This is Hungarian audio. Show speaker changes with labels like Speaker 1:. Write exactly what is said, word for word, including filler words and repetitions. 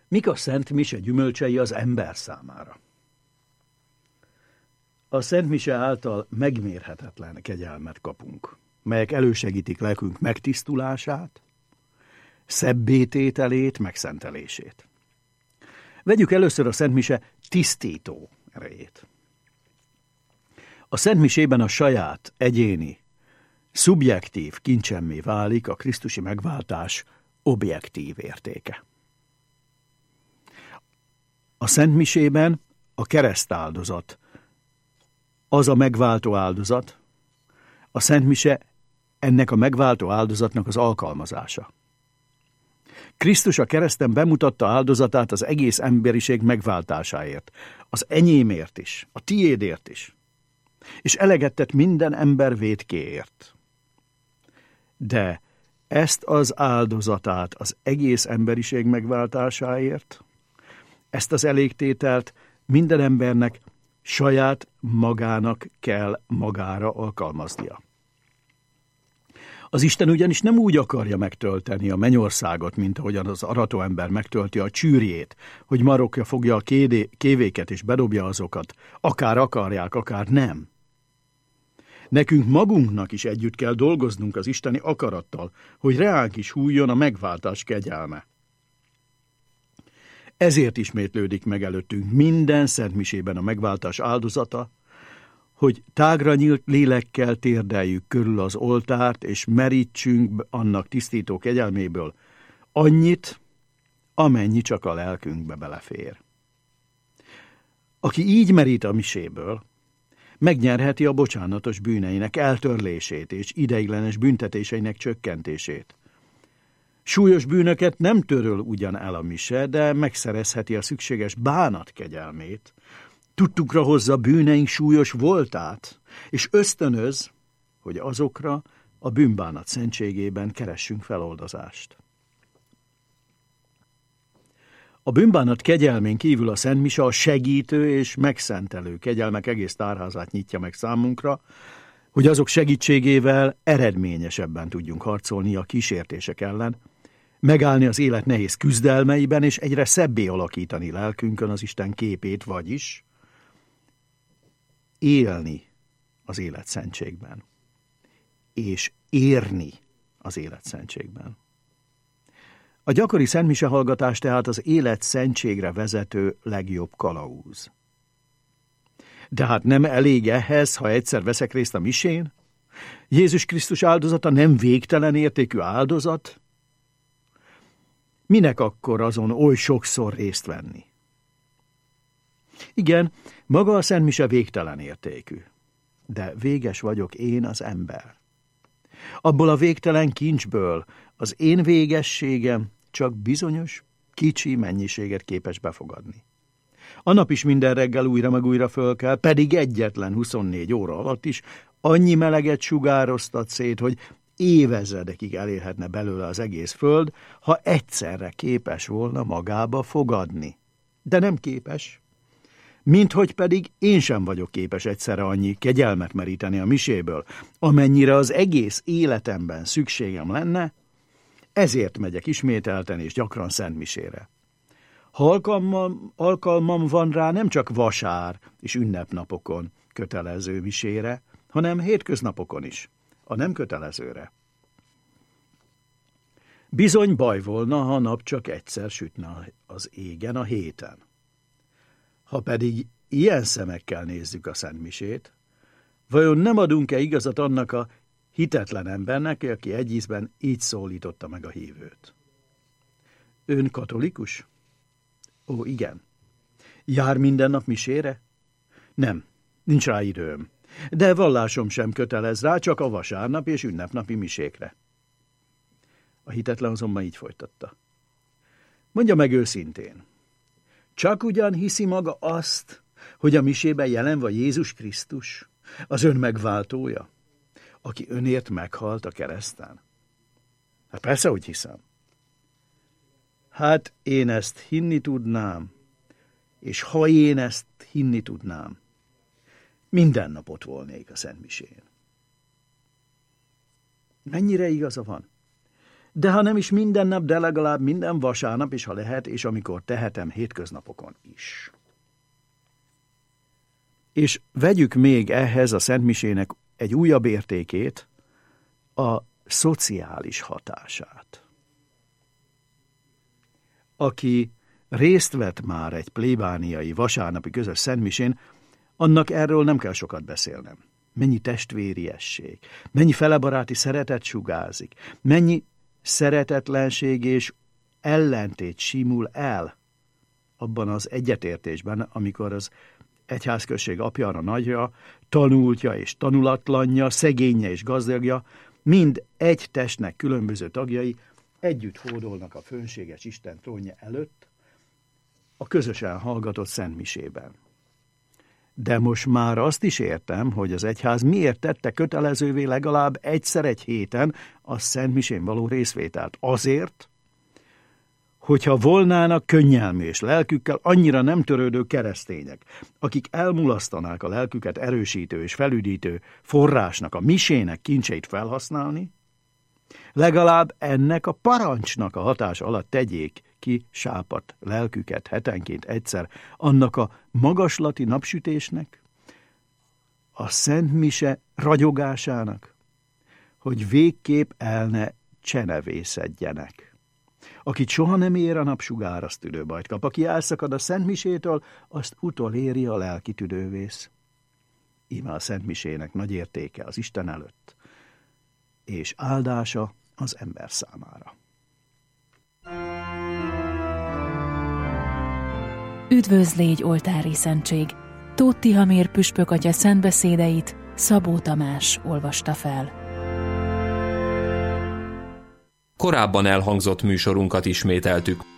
Speaker 1: Mik a Szent Mise gyümölcsei az ember számára? A Szent Mise által megmérhetetlen kegyelmet kapunk, melyek elősegítik lelkünk megtisztulását, szebbétételét, megszentelését. Vegyük először a Szent Mise tisztító erejét. A Szent Misében a saját, egyéni, szubjektív kincsemmé válik a krisztusi megváltás objektív értéke. A Szent Misében a keresztáldozat, az a megváltó áldozat, a Szent Mise ennek a megváltó áldozatnak az alkalmazása. Krisztus a kereszten bemutatta áldozatát az egész emberiség megváltásáért, az enyémért is, a tiédért is, és eleget tett minden ember vétkéért. De ezt az áldozatát az egész emberiség megváltásáért, ezt az elégtételt minden embernek saját magának kell magára alkalmaznia. Az Isten ugyanis nem úgy akarja megtölteni a mennyországot, mint ahogyan az aratóember megtölti a csűrjét, hogy marokja fogja a kédé, kévéket és bedobja azokat, akár akarják, akár nem. Nekünk magunknak is együtt kell dolgoznunk az isteni akarattal, hogy reánk is hújjon a megváltás kegyelme. Ezért ismétlődik meg előttünk minden szentmisében a megváltás áldozata, hogy tágra nyílt lélekkel térdeljük körül az oltárt, és merítsünk annak tisztító kegyelméből annyit, amennyi csak a lelkünkbe belefér. Aki így merít a miséből, megnyerheti a bocsánatos bűneinek eltörlését és ideiglenes büntetéseinek csökkentését. Súlyos bűnöket nem töröl ugyan el a mise, de megszerezheti a szükséges bánat kegyelmét, tudtukra hozza bűneink súlyos voltát, és ösztönöz, hogy azokra a bűnbánat szentségében keressünk feloldozást. A bűnbánat kegyelmén kívül a Szent Mise a segítő és megszentelő kegyelmek egész tárházát nyitja meg számunkra, hogy azok segítségével eredményesebben tudjunk harcolni a kísértések ellen, megállni az élet nehéz küzdelmeiben, és egyre szebbé alakítani lelkünkön az Isten képét, vagyis élni az életszentségben, és érni az életszentségben. A gyakori szentmise hallgatás tehát az életszentségre vezető legjobb kalauz. De hát nem elég ehhez, ha egyszer veszek részt a misén? Jézus Krisztus áldozata nem végtelen értékű áldozat? Minek akkor azon oly sokszor részt venni? Igen, maga a Szent Mise végtelen értékű, de véges vagyok én az ember. Abból a végtelen kincsből az én végességem csak bizonyos, kicsi mennyiséget képes befogadni. A nap is minden reggel újra meg újra föl kell, pedig egyetlen huszonnégy óra alatt is annyi meleget sugároztat szét, hogy évezredekig elérhetne belőle az egész föld, ha egyszerre képes volna magába fogadni. De nem képes. Minthogy pedig én sem vagyok képes egyszerre annyi kegyelmet meríteni a miséből, amennyire az egész életemben szükségem lenne, ezért megyek ismételten és gyakran szentmisére. Ha alkalmam, alkalmam van rá, nem csak vasár és ünnepnapokon kötelező misére, hanem hétköznapokon is, a nem kötelezőre. Bizony baj volna, ha a nap csak egyszer sütne az égen a héten. Ha pedig ilyen szemekkel nézzük a szentmisét, vajon nem adunk-e igazat annak a hitetlen embernek, aki egy ízben így szólította meg a hívőt? Ön katolikus? Ó, igen. Jár minden nap misére? Nem, nincs rá időm. De vallásom sem kötelez rá, csak a vasárnap és ünnepnapi misékre. A hitetlen azonban így folytatta. Mondja meg őszintén, csak ugyan hiszi maga azt, hogy a misében jelen van Jézus Krisztus, az ön megváltója, aki önért meghalt a kereszten? Hát persze, hogy hiszem. Hát én ezt hinni tudnám, és ha én ezt hinni tudnám, minden nap ott volnék a szentmisén. Mennyire igaza van? de ha nem is minden nap, de legalább minden vasárnap is, ha lehet, és amikor tehetem, hétköznapokon is. És vegyük még ehhez a szentmisének egy újabb értékét, a szociális hatását. Aki részt vett már egy plébániai vasárnapi közös szentmisén, annak erről nem kell sokat beszélnem. Mennyi testvériesség, mennyi felebaráti szeretet sugárzik, mennyi szeretetlenség és ellentét simul el abban az egyetértésben, amikor az egyházközség apjára, nagyja, tanultja és tanulatlanja, szegénye és gazdagja, mind egy testnek különböző tagjai együtt hódolnak a fönséges Isten trónja előtt, a közösen hallgatott szentmisében. De most már azt is értem, hogy az egyház miért tette kötelezővé legalább egyszer egy héten a szentmisén való részvételt. Azért, hogyha volnának könnyelmű és lelkükkel annyira nem törődő keresztények, akik elmulasztanák a lelküket erősítő és felüdítő forrásnak, a misének kincseit felhasználni, legalább ennek a parancsnak a hatása alatt tegyék ki sápadt lelküket hetenként egyszer annak a magaslati napsütésnek, a Szent Mise ragyogásának, hogy végképp el ne csenevészedjenek. Akit soha nem ér a napsugár, az tüdőbajt kap. Aki elszakad a Szent Misétől, azt utoléri a lelki tüdővész. Íme a Szent Misének nagy értéke az Isten előtt, és áldása az ember számára.
Speaker 2: Üdvözl légy, oltári szentség! Tóth Tihamér püspök atya szentbeszédeit Szabó Tamás olvasta fel.
Speaker 3: Korábban elhangzott műsorunkat ismételtük.